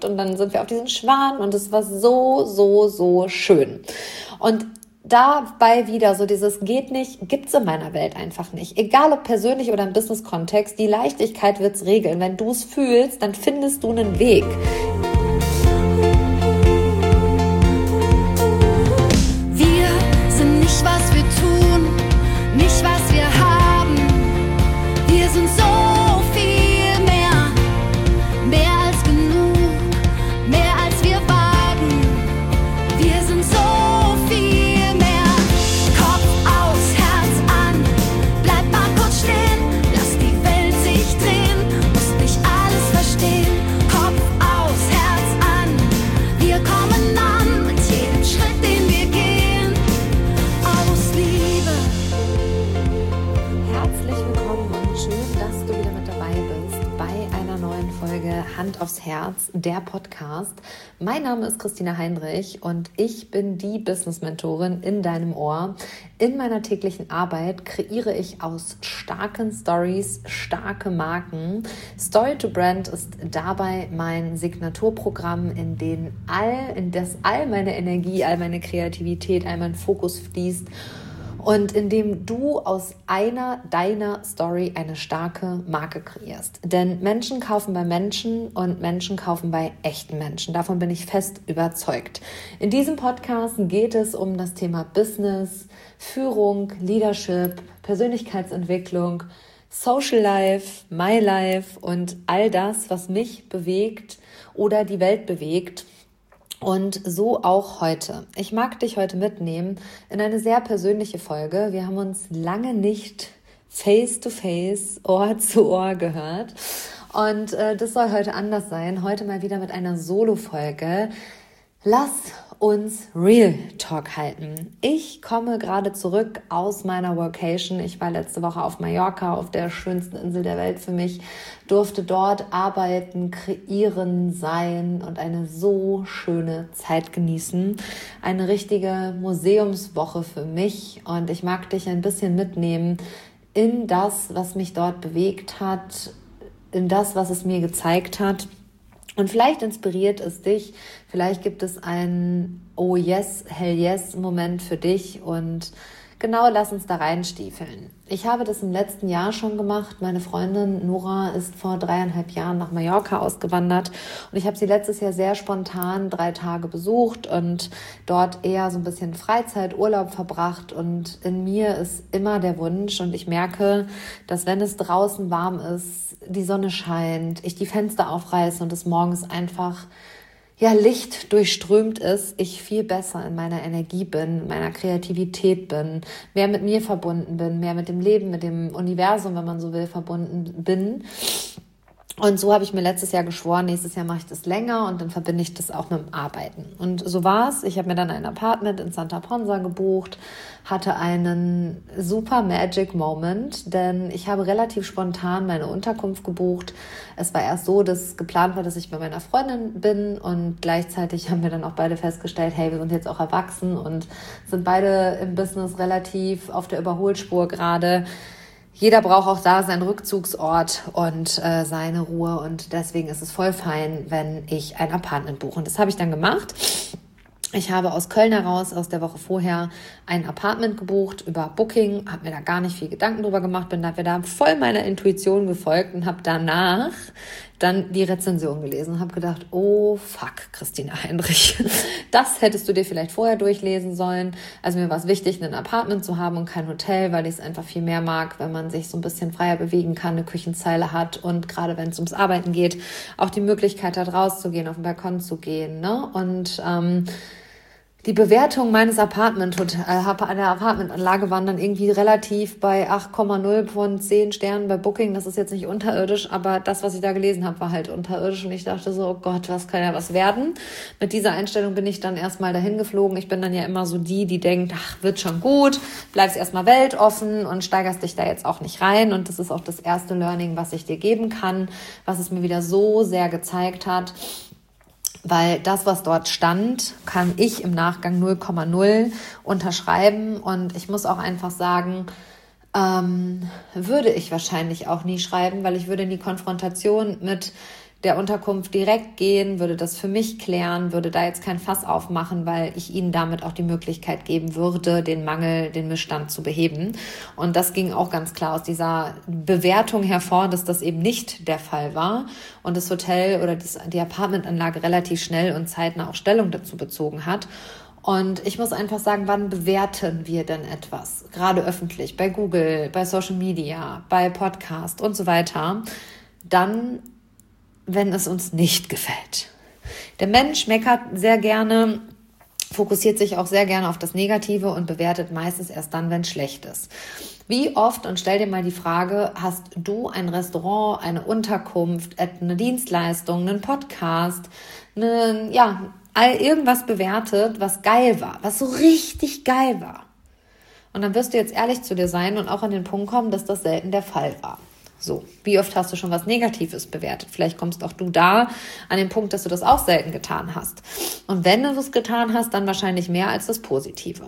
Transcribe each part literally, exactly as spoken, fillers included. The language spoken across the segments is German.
gemacht und dann sind wir auf diesen Schwan und es war so, so, so schön. Und dabei wieder so dieses geht nicht, gibt's in meiner Welt einfach nicht. Egal ob persönlich oder im Business-Kontext, die Leichtigkeit wird's regeln. Wenn du es fühlst, dann findest du einen Weg. Wir sind nicht, was wir tun, nicht, was wir haben. Wir sind so viel mehr, mehr als genug, mehr als wir wagen. Wir sind so Hand aufs Herz, der Podcast. Mein Name ist Christina Heinrich und ich bin die Business-Mentorin in deinem Ohr. In meiner täglichen Arbeit kreiere ich aus starken Stories starke Marken. Story to Brand ist dabei mein Signaturprogramm, in den all, in das all meine Energie, all meine Kreativität, all mein Fokus fließt. Und indem du aus einer deiner Story eine starke Marke kreierst. Denn Menschen kaufen bei Menschen und Menschen kaufen bei echten Menschen. Davon bin ich fest überzeugt. In diesem Podcast geht es um das Thema Business, Führung, Leadership, Persönlichkeitsentwicklung, Social Life, My Life und all das, was mich bewegt oder die Welt bewegt. Und so auch heute. Ich mag dich heute mitnehmen in eine sehr persönliche Folge. Wir haben uns lange nicht face to face, Ohr zu Ohr gehört. Und äh, das soll heute anders sein. Heute mal wieder mit einer Solo-Folge. Lass uns Real Talk halten. Ich komme gerade zurück aus meiner Workation. Ich war letzte Woche auf Mallorca, auf der schönsten Insel der Welt für mich, durfte dort arbeiten, kreieren, sein und eine so schöne Zeit genießen. Eine richtige Museumswoche für mich und ich mag dich ein bisschen mitnehmen in das, was mich dort bewegt hat, in das, was es mir gezeigt hat. Und vielleicht inspiriert es dich, vielleicht gibt es einen Oh yes, hell yes Moment für dich und genau, lass uns da reinstiefeln. Ich habe das im letzten Jahr schon gemacht. Meine Freundin Nora ist vor dreieinhalb Jahren nach Mallorca ausgewandert und ich habe sie letztes Jahr sehr spontan drei Tage besucht und dort eher so ein bisschen Freizeit, Urlaub verbracht und in mir ist immer der Wunsch und ich merke, dass wenn es draußen warm ist, die Sonne scheint, ich die Fenster aufreiße und es morgens einfach ja, Licht durchströmt ist, ich viel besser in meiner Energie bin, in meiner Kreativität bin, mehr mit mir verbunden bin, mehr mit dem Leben, mit dem Universum, wenn man so will, verbunden bin. Und so habe ich mir letztes Jahr geschworen, nächstes Jahr mache ich das länger und dann verbinde ich das auch mit dem Arbeiten. Und so war es. Ich habe mir dann ein Apartment in Santa Ponsa gebucht, hatte einen super Magic Moment, denn ich habe relativ spontan meine Unterkunft gebucht. Es war erst so, dass geplant war, dass ich bei meiner Freundin bin und gleichzeitig haben wir dann auch beide festgestellt, hey, wir sind jetzt auch erwachsen und sind beide im Business relativ auf der Überholspur gerade. Jeder braucht auch da seinen Rückzugsort und äh, seine Ruhe und deswegen ist es voll fein, wenn ich ein Apartment buche. Und das habe ich dann gemacht. Ich habe aus Köln heraus, aus der Woche vorher, ein Apartment gebucht über Booking, habe mir da gar nicht viel Gedanken drüber gemacht, bin dafür da voll meiner Intuition gefolgt und habe danach dann die Rezension gelesen und habe gedacht, oh fuck, Christina Heinrich, das hättest du dir vielleicht vorher durchlesen sollen. Also mir war es wichtig, ein Apartment zu haben und kein Hotel, weil ich es einfach viel mehr mag, wenn man sich so ein bisschen freier bewegen kann, eine Küchenzeile hat und gerade wenn es ums Arbeiten geht, auch die Möglichkeit hat, rauszugehen, auf den Balkon zu gehen, ne? Und ähm, die Bewertung meines Apartment, äh, der Apartmentanlage waren dann irgendwie relativ bei acht Komma null von zehn Sternen bei Booking. Das ist jetzt nicht unterirdisch, aber das, was ich da gelesen habe, war halt unterirdisch. Und ich dachte so, oh Gott, was kann ja was werden? Mit dieser Einstellung bin ich dann erstmal dahin geflogen. Ich bin dann ja immer so die, die denkt, ach, wird schon gut, bleibst erstmal weltoffen und steigerst dich da jetzt auch nicht rein. Und das ist auch das erste Learning, was ich dir geben kann, was es mir wieder so sehr gezeigt hat. Weil das, was dort stand, kann ich im Nachgang null Komma null unterschreiben. Und ich muss auch einfach sagen, ähm, würde ich wahrscheinlich auch nie schreiben, weil ich würde in die Konfrontation mit der Unterkunft direkt gehen, würde das für mich klären, würde da jetzt kein Fass aufmachen, weil ich ihnen damit auch die Möglichkeit geben würde, den Mangel, den Missstand zu beheben. Und das ging auch ganz klar aus dieser Bewertung hervor, dass das eben nicht der Fall war und das Hotel oder das, die Apartmentanlage relativ schnell und zeitnah auch Stellung dazu bezogen hat. Und ich muss einfach sagen, wann bewerten wir denn etwas? Gerade öffentlich, bei Google, bei Social Media, bei Podcast und so weiter. Dann, wenn es uns nicht gefällt. Der Mensch meckert sehr gerne, fokussiert sich auch sehr gerne auf das Negative und bewertet meistens erst dann, wenn es schlecht ist. Wie oft, und stell dir mal die Frage, hast du ein Restaurant, eine Unterkunft, eine Dienstleistung, einen Podcast, eine, ja, all irgendwas bewertet, was geil war, was so richtig geil war. Und dann wirst du jetzt ehrlich zu dir sein und auch an den Punkt kommen, dass das selten der Fall war. So, wie oft hast du schon was Negatives bewertet? Vielleicht kommst auch du da an den Punkt, dass du das auch selten getan hast. Und wenn du es getan hast, dann wahrscheinlich mehr als das Positive.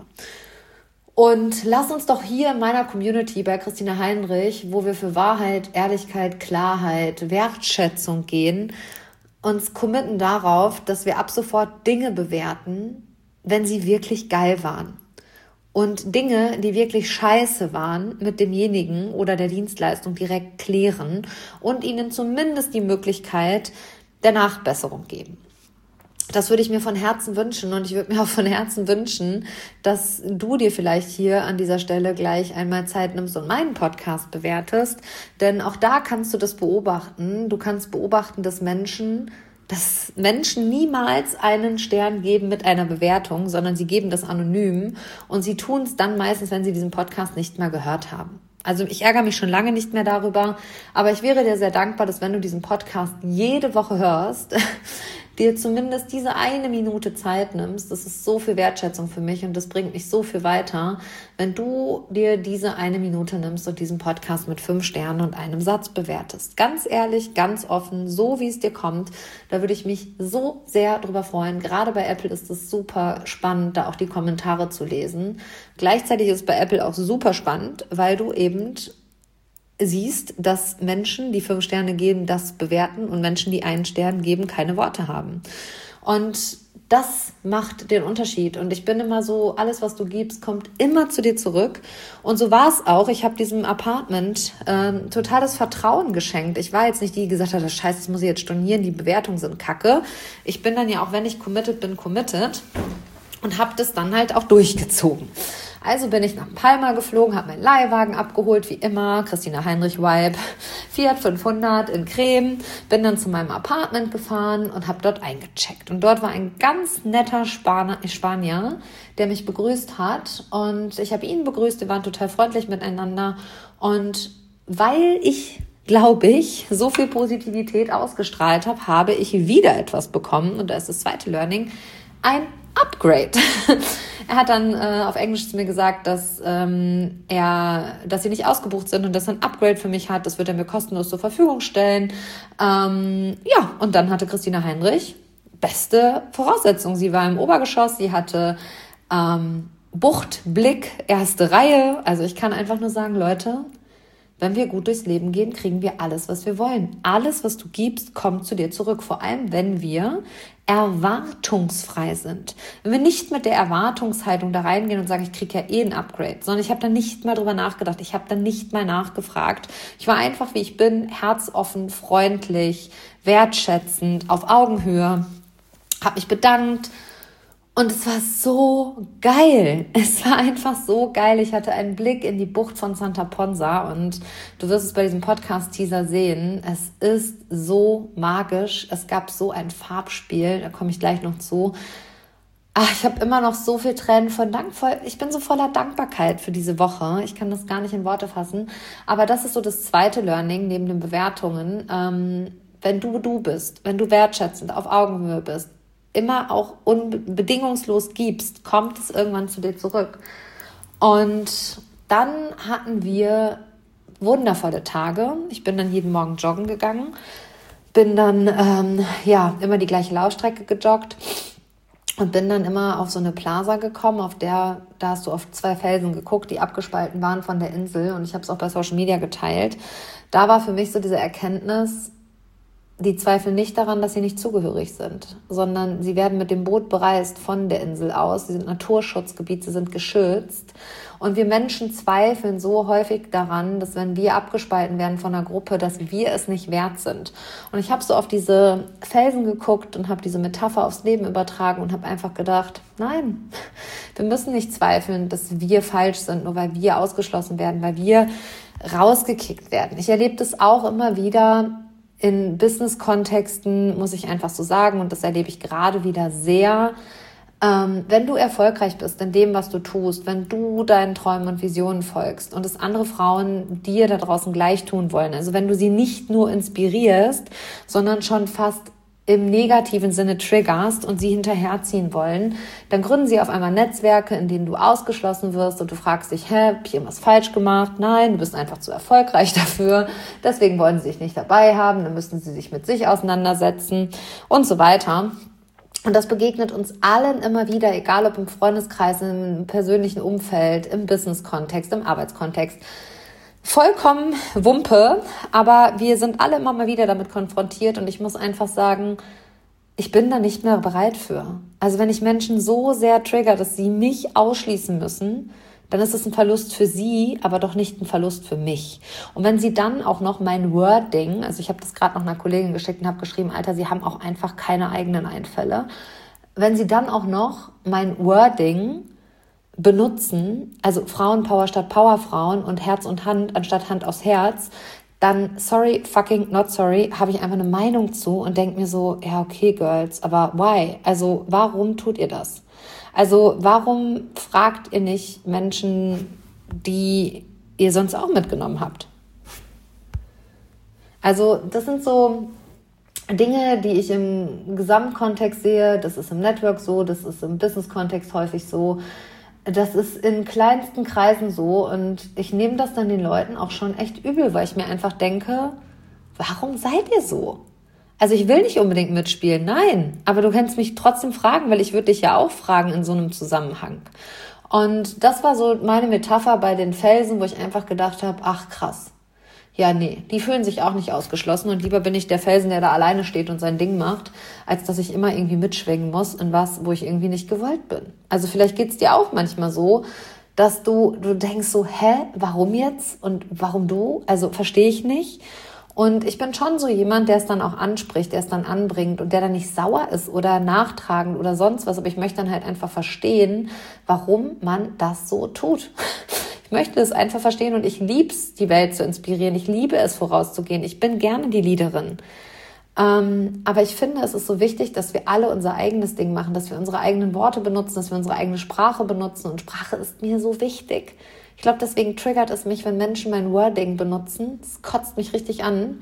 Und lass uns doch hier in meiner Community bei Christina Heinrich, wo wir für Wahrheit, Ehrlichkeit, Klarheit, Wertschätzung gehen, uns committen darauf, dass wir ab sofort Dinge bewerten, wenn sie wirklich geil waren. Und Dinge, die wirklich scheiße waren, mit demjenigen oder der Dienstleistung direkt klären und ihnen zumindest die Möglichkeit der Nachbesserung geben. Das würde ich mir von Herzen wünschen und ich würde mir auch von Herzen wünschen, dass du dir vielleicht hier an dieser Stelle gleich einmal Zeit nimmst und meinen Podcast bewertest, denn auch da kannst du das beobachten. Du kannst beobachten, dass Menschen, dass Menschen niemals einen Stern geben mit einer Bewertung, sondern sie geben das anonym und sie tun es dann meistens, wenn sie diesen Podcast nicht mehr gehört haben. Also ich ärgere mich schon lange nicht mehr darüber, aber ich wäre dir sehr dankbar, dass wenn du diesen Podcast jede Woche hörst, dir zumindest diese eine Minute Zeit nimmst. Das ist so viel Wertschätzung für mich und das bringt mich so viel weiter, wenn du dir diese eine Minute nimmst und diesen Podcast mit fünf Sternen und einem Satz bewertest. Ganz ehrlich, ganz offen, so wie es dir kommt. Da würde ich mich so sehr drüber freuen. Gerade bei Apple ist es super spannend, da auch die Kommentare zu lesen. Gleichzeitig ist es bei Apple auch super spannend, weil du eben siehst, dass Menschen, die fünf Sterne geben, das bewerten und Menschen, die einen Stern geben, keine Worte haben. Und das macht den Unterschied. Und ich bin immer so, alles, was du gibst, kommt immer zu dir zurück. Und so war es auch. Ich habe diesem Apartment ähm, totales Vertrauen geschenkt. Ich war jetzt nicht die, die gesagt hat, das Scheiße, das muss ich jetzt stornieren, die Bewertungen sind kacke. Ich bin dann ja auch, wenn ich committed bin, committed und habe das dann halt auch durchgezogen. Also bin ich nach Palma geflogen, habe meinen Leihwagen abgeholt, wie immer, Christina Heinrich Vibe, Fiat fünfhundert in Creme, bin dann zu meinem Apartment gefahren und habe dort eingecheckt. Und dort war ein ganz netter Span- Spanier, der mich begrüßt hat und ich habe ihn begrüßt, wir waren total freundlich miteinander und weil ich, glaube ich, so viel Positivität ausgestrahlt habe, habe ich wieder etwas bekommen und da ist das zweite Learning, ein Upgrade. Er hat dann äh, auf Englisch zu mir gesagt, dass ähm, er, dass sie nicht ausgebucht sind und dass er ein Upgrade für mich hat. Das wird er mir kostenlos zur Verfügung stellen. Ähm, ja, und dann hatte Christina Heinrich beste Voraussetzungen. Sie war im Obergeschoss, sie hatte ähm, Bucht, Blick, erste Reihe. Also ich kann einfach nur sagen, Leute, wenn wir gut durchs Leben gehen, kriegen wir alles, was wir wollen. Alles, was du gibst, kommt zu dir zurück. Vor allem, wenn wir erwartungsfrei sind. Wenn wir nicht mit der Erwartungshaltung da reingehen und sagen, ich kriege ja eh ein Upgrade, sondern ich habe da nicht mal drüber nachgedacht, ich habe da nicht mal nachgefragt. Ich war einfach, wie ich bin, herzoffen, freundlich, wertschätzend, auf Augenhöhe, habe mich bedankt. Und es war so geil. Es war einfach so geil. Ich hatte einen Blick in die Bucht von Santa Ponsa und du wirst es bei diesem Podcast-Teaser sehen. Es ist so magisch. Es gab so ein Farbspiel, da komme ich gleich noch zu. Ach, ich habe immer noch so viel Tränen von Dank. Ich bin so voller Dankbarkeit für diese Woche. Ich kann das gar nicht in Worte fassen. Aber das ist so das zweite Learning neben den Bewertungen. Ähm, wenn du du bist, wenn du wertschätzend auf Augenhöhe bist, immer auch unbedingungslos gibst, kommt es irgendwann zu dir zurück. Und dann hatten wir wundervolle Tage. Ich bin dann jeden Morgen joggen gegangen, bin dann ähm, ja immer die gleiche Laufstrecke gejoggt und bin dann immer auf so eine Plaza gekommen, auf der, da hast du auf zwei Felsen geguckt, die abgespalten waren von der Insel und ich habe es auch bei Social Media geteilt. Da war für mich so diese Erkenntnis, die zweifeln nicht daran, dass sie nicht zugehörig sind, sondern sie werden mit dem Boot bereist von der Insel aus. Sie sind Naturschutzgebiet, sie sind geschützt. Und wir Menschen zweifeln so häufig daran, dass wenn wir abgespalten werden von einer Gruppe, dass wir es nicht wert sind. Und ich habe so auf diese Felsen geguckt und habe diese Metapher aufs Leben übertragen und habe einfach gedacht, nein, wir müssen nicht zweifeln, dass wir falsch sind, nur weil wir ausgeschlossen werden, weil wir rausgekickt werden. Ich erlebe das auch immer wieder in Business-Kontexten, muss ich einfach so sagen, und das erlebe ich gerade wieder sehr. Ähm, wenn du erfolgreich bist in dem, was du tust, wenn du deinen Träumen und Visionen folgst und es andere Frauen dir da draußen gleich tun wollen, also wenn du sie nicht nur inspirierst, sondern schon fast im negativen Sinne triggerst und sie hinterherziehen wollen, dann gründen sie auf einmal Netzwerke, in denen du ausgeschlossen wirst und du fragst dich, hä, hab ich irgendwas falsch gemacht? Nein, du bist einfach zu erfolgreich dafür, deswegen wollen sie dich nicht dabei haben, dann müssen sie sich mit sich auseinandersetzen und so weiter. Und das begegnet uns allen immer wieder, egal ob im Freundeskreis, im persönlichen Umfeld, im Business-Kontext, im Arbeitskontext. Vollkommen Wumpe, aber wir sind alle immer mal wieder damit konfrontiert und ich muss einfach sagen, ich bin da nicht mehr bereit für. Also wenn ich Menschen so sehr trigger, dass sie mich ausschließen müssen, dann ist es ein Verlust für sie, aber doch nicht ein Verlust für mich. Und wenn sie dann auch noch mein Wording, also ich habe das gerade noch einer Kollegin geschickt und habe geschrieben, Alter, sie haben auch einfach keine eigenen Einfälle. Wenn sie dann auch noch mein Wording benutzen, also Frauenpower statt Powerfrauen und Herz und Hand anstatt Hand aufs Herz, dann sorry, fucking not sorry, habe ich einfach eine Meinung zu und denke mir so, ja okay, Girls, aber why? Also warum tut ihr das? Also warum fragt ihr nicht Menschen, die ihr sonst auch mitgenommen habt? Also das sind so Dinge, die ich im Gesamtkontext sehe, das ist im Network so, das ist im Business-Kontext häufig so, das ist in kleinsten Kreisen so und ich nehme das dann den Leuten auch schon echt übel, weil ich mir einfach denke, warum seid ihr so? Also ich will nicht unbedingt mitspielen, nein, aber du kannst mich trotzdem fragen, weil ich würde dich ja auch fragen in so einem Zusammenhang. Und das war so meine Metapher bei den Felsen, wo ich einfach gedacht habe, ach krass, ja nee, die fühlen sich auch nicht ausgeschlossen und lieber bin ich der Felsen, der da alleine steht und sein Ding macht, als dass ich immer irgendwie mitschwingen muss in was, wo ich irgendwie nicht gewollt bin. Also vielleicht geht's dir auch manchmal so, dass du, du denkst so, hä, warum jetzt und warum du? Also verstehe ich nicht. Und ich bin schon so jemand, der es dann auch anspricht, der es dann anbringt und der dann nicht sauer ist oder nachtragend oder sonst was. Aber ich möchte dann halt einfach verstehen, warum man das so tut. Ich möchte es einfach verstehen und ich liebe es, die Welt zu inspirieren. Ich liebe es, vorauszugehen. Ich bin gerne die Leaderin. Ähm, aber ich finde, es ist so wichtig, dass wir alle unser eigenes Ding machen, dass wir unsere eigenen Worte benutzen, dass wir unsere eigene Sprache benutzen. Und Sprache ist mir so wichtig. Ich glaube, deswegen triggert es mich, wenn Menschen mein Wording benutzen. Das kotzt mich richtig an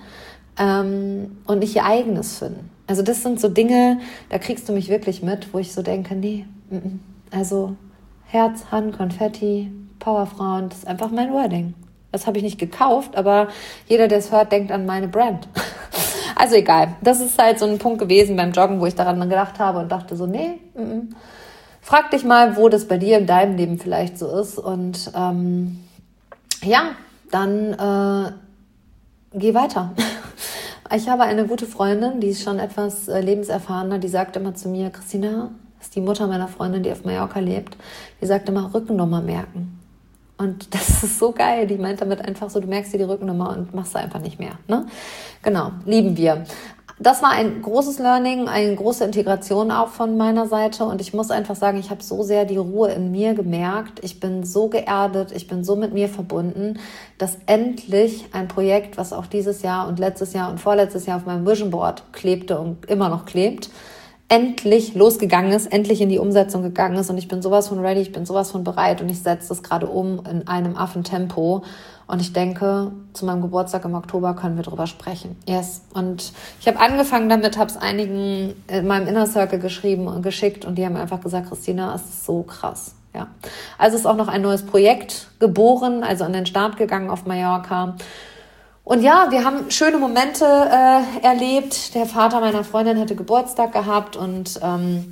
ähm, und nicht ihr eigenes finden. Also das sind so Dinge, da kriegst du mich wirklich mit, wo ich so denke, nee, m-m. also Herz, Hand, Konfetti, Powerfrauen, das ist einfach mein Wording. Das habe ich nicht gekauft, aber jeder, der es hört, denkt an meine Brand. Also egal, das ist halt so ein Punkt gewesen beim Joggen, wo ich daran gedacht habe und dachte so, nee, m-m. Frag dich mal, wo das bei dir in deinem Leben vielleicht so ist und ähm, ja, dann äh, geh weiter. Ich habe eine gute Freundin, die ist schon etwas äh, lebenserfahrener, die sagt immer zu mir, Christina, das ist die Mutter meiner Freundin, die auf Mallorca lebt, die sagt immer, Rückennummer merken. Und das ist so geil, die meint damit einfach so, du merkst dir die Rückennummer und machst sie einfach nicht mehr. Ne? Genau, lieben wir. Das war ein großes Learning, eine große Integration auch von meiner Seite und ich muss einfach sagen, ich habe so sehr die Ruhe in mir gemerkt, ich bin so geerdet, ich bin so mit mir verbunden, dass endlich ein Projekt, was auch dieses Jahr und letztes Jahr und vorletztes Jahr auf meinem Vision Board klebte und immer noch klebt, endlich losgegangen ist, endlich in die Umsetzung gegangen ist und ich bin sowas von ready, ich bin sowas von bereit und ich setze das gerade um in einem Affentempo und ich denke, zu meinem Geburtstag im Oktober können wir drüber sprechen. Yes. Und ich habe angefangen damit, habe es einigen in meinem Inner Circle geschrieben und geschickt und die haben einfach gesagt, Christina, es ist so krass. Ja. Also ist auch noch ein neues Projekt geboren, also an den Start gegangen auf Mallorca. Und ja, wir haben schöne Momente äh, erlebt. Der Vater meiner Freundin hatte Geburtstag gehabt und ähm,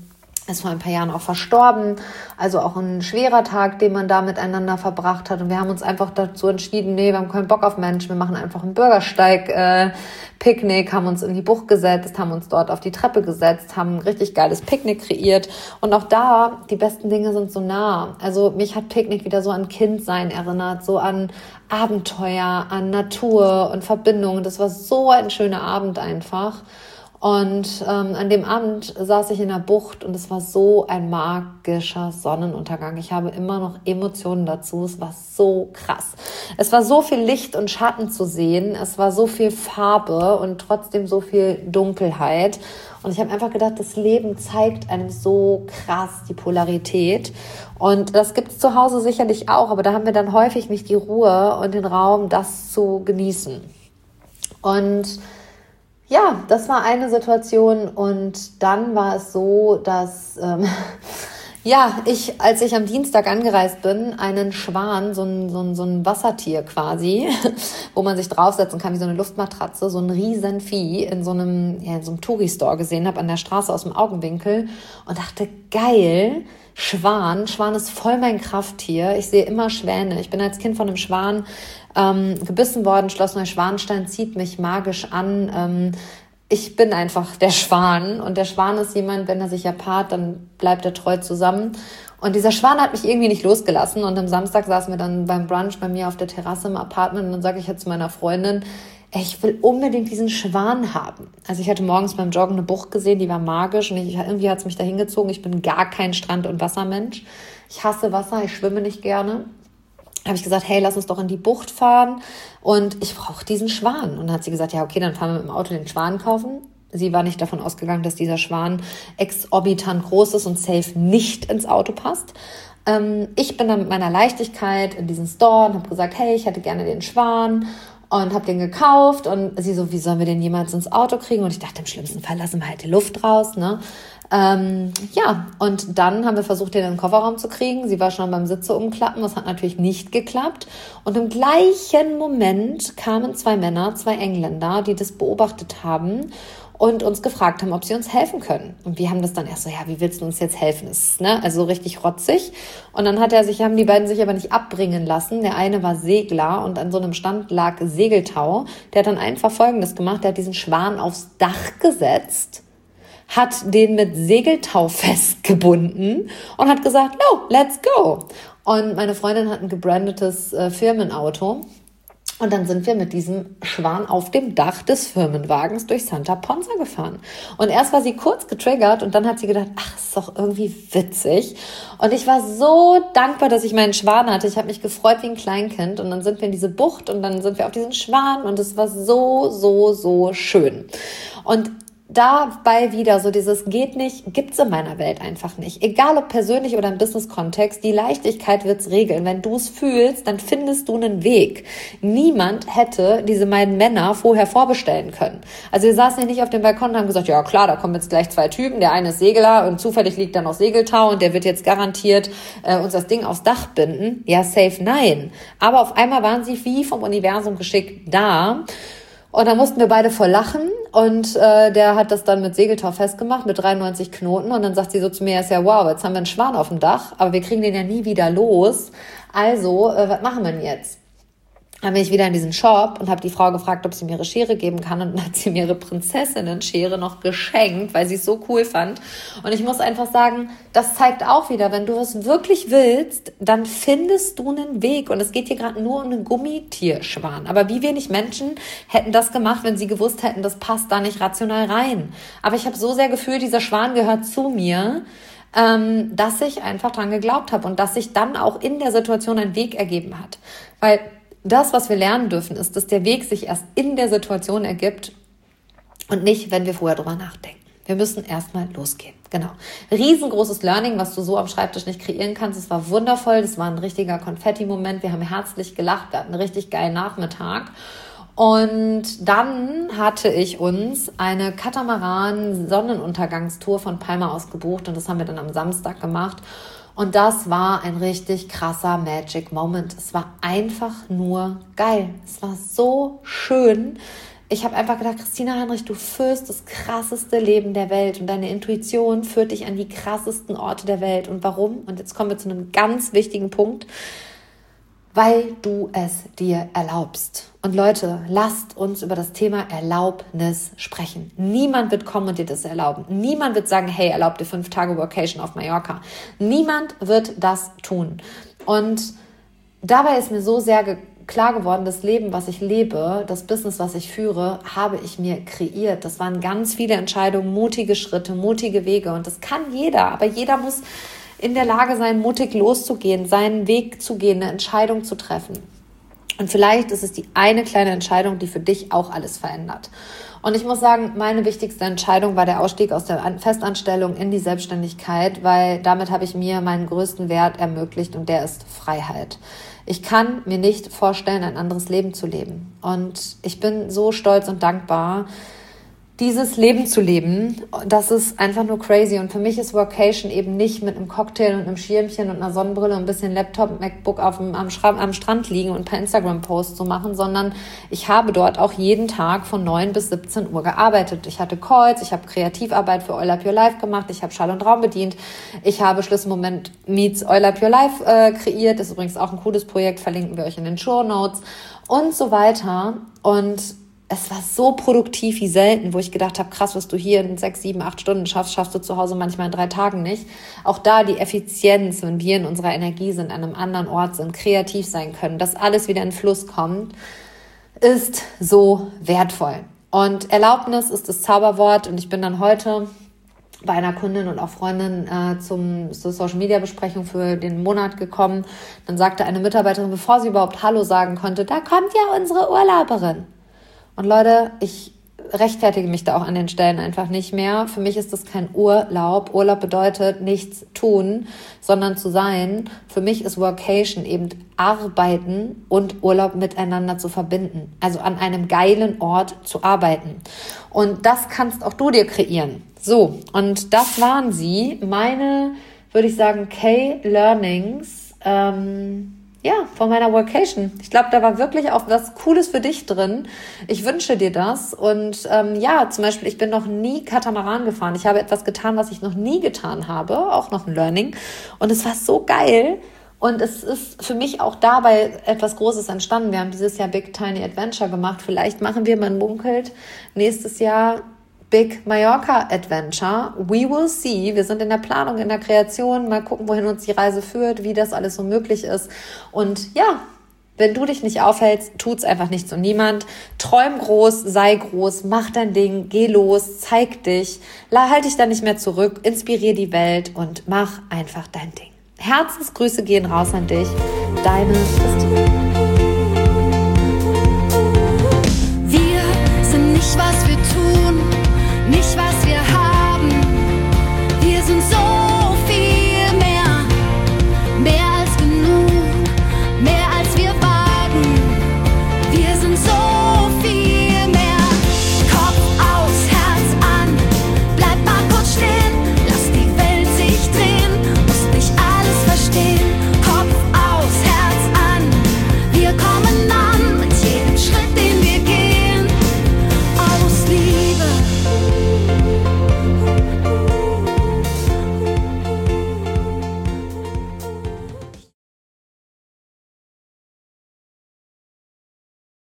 ist vor ein paar Jahren auch verstorben. Also auch ein schwerer Tag, den man da miteinander verbracht hat. Und wir haben uns einfach dazu entschieden, nee, wir haben keinen Bock auf Menschen, wir machen einfach einen Bürgersteig-Picknick, äh, haben uns in die Bucht gesetzt, haben uns dort auf die Treppe gesetzt, haben ein richtig geiles Picknick kreiert. Und auch da, die besten Dinge sind so nah. Also mich hat Picknick wieder so an Kindsein erinnert, so an Abenteuer, an Natur und Verbindung. Das war so ein schöner Abend einfach. Und ähm, an dem Abend saß ich in der Bucht und es war so ein magischer Sonnenuntergang. Ich habe immer noch Emotionen dazu. Es war so krass. Es war so viel Licht und Schatten zu sehen. Es war so viel Farbe und trotzdem so viel Dunkelheit. Und ich habe einfach gedacht, das Leben zeigt einem so krass die Polarität. Und das gibt es zu Hause sicherlich auch, aber da haben wir dann häufig nicht die Ruhe und den Raum, das zu genießen. Und ja, das war eine Situation und dann war es so, dass ähm, ja, ich, als ich am Dienstag angereist bin, einen Schwan, so ein, so ein, so ein Wassertier quasi, wo man sich draufsetzen kann wie so eine Luftmatratze, so ein riesen Vieh in so einem, ja, in so einem Touri-Store gesehen habe an der Straße aus dem Augenwinkel und dachte, geil, Schwan, Schwan ist voll mein Krafttier. Ich sehe immer Schwäne. Ich bin als Kind von einem Schwan ähm, gebissen worden. Schloss Neuschwanstein zieht mich magisch an. Ähm, ich bin einfach der Schwan. Und der Schwan ist jemand, wenn er sich ja paart, dann bleibt er treu zusammen. Und dieser Schwan hat mich irgendwie nicht losgelassen. Und am Samstag saßen wir dann beim Brunch bei mir auf der Terrasse im Apartment. Und dann sage ich jetzt zu meiner Freundin, ey, ich will unbedingt diesen Schwan haben. Also ich hatte morgens beim Joggen eine Bucht gesehen, die war magisch und ich, irgendwie hat es mich da hingezogen. Ich bin gar kein Strand- und Wassermensch. Ich hasse Wasser, ich schwimme nicht gerne. Habe ich gesagt, hey, lass uns doch in die Bucht fahren und ich brauche diesen Schwan. Und dann hat sie gesagt, ja, okay, dann fahren wir mit dem Auto den Schwan kaufen. Sie war nicht davon ausgegangen, dass dieser Schwan exorbitant groß ist und safe nicht ins Auto passt. Ähm, ich bin dann mit meiner Leichtigkeit in diesen Store und habe gesagt, hey, ich hätte gerne den Schwan. Und habe den gekauft und sie so, wie sollen wir den jemals ins Auto kriegen? Und ich dachte, im schlimmsten Fall lassen wir halt die Luft raus, ne? Ähm, ja, und dann haben wir versucht, den in den Kofferraum zu kriegen. Sie war schon beim Sitze umklappen, das hat natürlich nicht geklappt. Und im gleichen Moment kamen zwei Männer, zwei Engländer, die das beobachtet haben und uns gefragt haben, ob sie uns helfen können. Und wir haben das dann erst so, ja, wie willst du uns jetzt helfen? Das ist, ne, also richtig rotzig. Und dann hat er sich, haben die beiden sich aber nicht abbringen lassen. Der eine war Segler und an so einem Stand lag Segeltau. Der hat dann einfach Folgendes gemacht, der hat diesen Schwan aufs Dach gesetzt, hat den mit Segeltau festgebunden und hat gesagt, no, let's go. Und meine Freundin hat ein gebrandetes äh, Firmenauto. Und dann sind wir mit diesem Schwan auf dem Dach des Firmenwagens durch Santa Ponsa gefahren. Und erst war sie kurz getriggert und dann hat sie gedacht, ach, ist doch irgendwie witzig. Und ich war so dankbar, dass ich meinen Schwan hatte. Ich habe mich gefreut wie ein Kleinkind. Und dann sind wir in diese Bucht und dann sind wir auf diesen Schwan und es war so, so, so schön. Und dabei wieder so dieses geht nicht, gibt's in meiner Welt einfach nicht. Egal ob persönlich oder im Business-Kontext, die Leichtigkeit wird's regeln. Wenn du es fühlst, dann findest du einen Weg. Niemand hätte diese beiden Männer vorher vorbestellen können. Also wir saßen ja nicht auf dem Balkon und haben gesagt, ja klar, da kommen jetzt gleich zwei Typen, der eine ist Segler und zufällig liegt da noch Segeltau und der wird jetzt garantiert äh, uns das Ding aufs Dach binden. Ja, safe, nein. Aber auf einmal waren sie wie vom Universum geschickt da. Und da mussten wir beide voll lachen und äh, der hat das dann mit Segeltau festgemacht, mit dreiundneunzig Knoten und dann sagt sie so zu mir, ist ja wow, jetzt haben wir einen Schwan auf dem Dach, aber wir kriegen den ja nie wieder los, also äh, was machen wir denn jetzt? Dann bin ich wieder in diesen Shop und habe die Frau gefragt, ob sie mir ihre Schere geben kann und dann hat sie mir ihre Prinzessinnen-Schere noch geschenkt, weil sie es so cool fand. Und ich muss einfach sagen, das zeigt auch wieder, wenn du was wirklich willst, dann findest du einen Weg. Und es geht hier gerade nur um einen Gummitierschwan. Aber wie wenig Menschen hätten das gemacht, wenn sie gewusst hätten, das passt da nicht rational rein. Aber ich habe so sehr gefühlt, dieser Schwan gehört zu mir, ähm, dass ich einfach dran geglaubt habe und dass sich dann auch in der Situation ein Weg ergeben hat. Weil das, was wir lernen dürfen, ist, dass der Weg sich erst in der Situation ergibt und nicht, wenn wir vorher drüber nachdenken. Wir müssen erstmal losgehen. Genau. Riesengroßes Learning, was du so am Schreibtisch nicht kreieren kannst. Es war wundervoll. Das war ein richtiger Konfetti-Moment. Wir haben herzlich gelacht. Wir hatten einen richtig geilen Nachmittag. Und dann hatte ich uns eine Katamaran-Sonnenuntergangstour von Palma aus gebucht. Und das haben wir dann am Samstag gemacht. Und das war ein richtig krasser Magic Moment. Es war einfach nur geil. Es war so schön. ich habe einfach gedacht, Christina Heinrich, du führst das krasseste Leben der Welt und deine Intuition führt dich an die krassesten Orte der Welt. Und warum? Und jetzt kommen wir zu einem ganz wichtigen Punkt. Weil du es dir erlaubst. Und Leute, lasst uns über das Thema Erlaubnis sprechen. Niemand wird kommen und dir das erlauben. Niemand wird sagen, hey, erlaub dir fünf Tage Vacation auf Mallorca. Niemand wird das tun. Und dabei ist mir so sehr ge- klar geworden, das Leben, was ich lebe, das Business, was ich führe, habe ich mir kreiert. Das waren ganz viele Entscheidungen, mutige Schritte, mutige Wege. Und das kann jeder, aber jeder muss in der Lage sein, mutig loszugehen, seinen Weg zu gehen, eine Entscheidung zu treffen. Und vielleicht ist es die eine kleine Entscheidung, die für dich auch alles verändert. Und ich muss sagen, meine wichtigste Entscheidung war der Ausstieg aus der Festanstellung in die Selbstständigkeit, weil damit habe ich mir meinen größten Wert ermöglicht und der ist Freiheit. Ich kann mir nicht vorstellen, ein anderes Leben zu leben. Und ich bin so stolz und dankbar, dieses Leben zu leben, das ist einfach nur crazy. Und für mich ist Workation eben nicht mit einem Cocktail und einem Schirmchen und einer Sonnenbrille und ein bisschen Laptop, MacBook auf dem, am, Schra- am Strand liegen und ein paar Instagram-Posts zu machen, sondern ich habe dort auch jeden Tag von neun bis siebzehn Uhr gearbeitet. Ich hatte Calls, ich habe Kreativarbeit für Oil Up Your Life gemacht, ich habe Schall und Raum bedient, ich habe Schlüsselmoment meets Oil Up Your Life äh, kreiert. Das ist übrigens auch ein cooles Projekt, verlinken wir euch in den Shownotes und so weiter. Und es war so produktiv wie selten, wo ich gedacht habe, krass, was du hier in sechs, sieben, acht Stunden schaffst, schaffst du zu Hause manchmal in drei Tagen nicht. Auch da die Effizienz, wenn wir in unserer Energie sind, an einem anderen Ort sind, kreativ sein können, dass alles wieder in Fluss kommt, ist so wertvoll. Und Erlaubnis ist das Zauberwort und ich bin dann heute bei einer Kundin und auch Freundin äh, zum, zur Social-Media-Besprechung für den Monat gekommen. Dann sagte eine Mitarbeiterin, bevor sie überhaupt Hallo sagen konnte, da kommt ja unsere Urlauberin. Und Leute, ich rechtfertige mich da auch an den Stellen einfach nicht mehr. Für mich ist das kein Urlaub. Urlaub bedeutet nichts tun, sondern zu sein. Für mich ist Workation eben arbeiten und Urlaub miteinander zu verbinden. Also an einem geilen Ort zu arbeiten. Und das kannst auch du dir kreieren. So, und das waren sie. Meine, würde ich sagen, K-Learnings, ähm, ja, von meiner Workation. Ich glaube, da war wirklich auch was Cooles für dich drin. Ich wünsche dir das. Und ähm, ja, zum Beispiel, ich bin noch nie Katamaran gefahren. Ich habe etwas getan, was ich noch nie getan habe. Auch noch ein Learning. Und es war so geil. Und es ist für mich auch dabei etwas Großes entstanden. Wir haben dieses Jahr Big Tiny Adventure gemacht. Vielleicht machen wir, man munkelt, nächstes Jahr Big Mallorca Adventure. We will see. Wir sind in der Planung, in der Kreation. Mal gucken, wohin uns die Reise führt, wie das alles so möglich ist. Und ja, wenn du dich nicht aufhältst, tut's einfach nichts und niemand. Träum groß, sei groß, mach dein Ding, geh los, zeig dich, halt dich da nicht mehr zurück, inspirier die Welt und mach einfach dein Ding. Herzensgrüße gehen raus an dich. Deine Christina.